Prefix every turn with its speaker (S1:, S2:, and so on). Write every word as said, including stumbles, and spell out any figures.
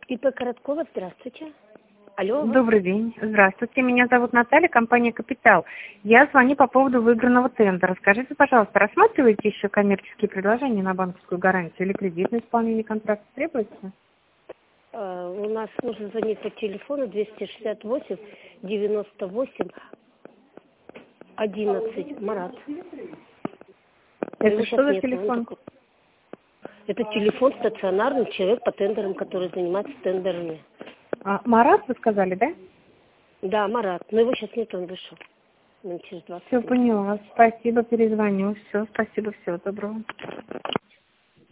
S1: ИП Короткова, здравствуйте. Алло.
S2: Добрый день. Здравствуйте. Меня зовут Наталья, компания «Капитал». Я звоню по поводу выигранного тендера. Скажите, пожалуйста, рассматриваете еще коммерческие предложения на банковскую гарантию или кредитное исполнение контракта требуется?
S1: Uh, у нас нужно звонить по телефону двести шестьдесят восемь девяносто восемь одиннадцать. Марат.
S2: Это
S1: Его
S2: что за
S1: нет,
S2: телефон?
S1: такой... Это телефон стационарный, человек по тендерам, который занимается тендерами.
S2: А, Марат, вы сказали, да?
S1: Да, Марат. Но его сейчас нет, он вышел. Минут через двадцать.
S2: Все, поняла. Спасибо, перезвоню. Все, спасибо, всего доброго.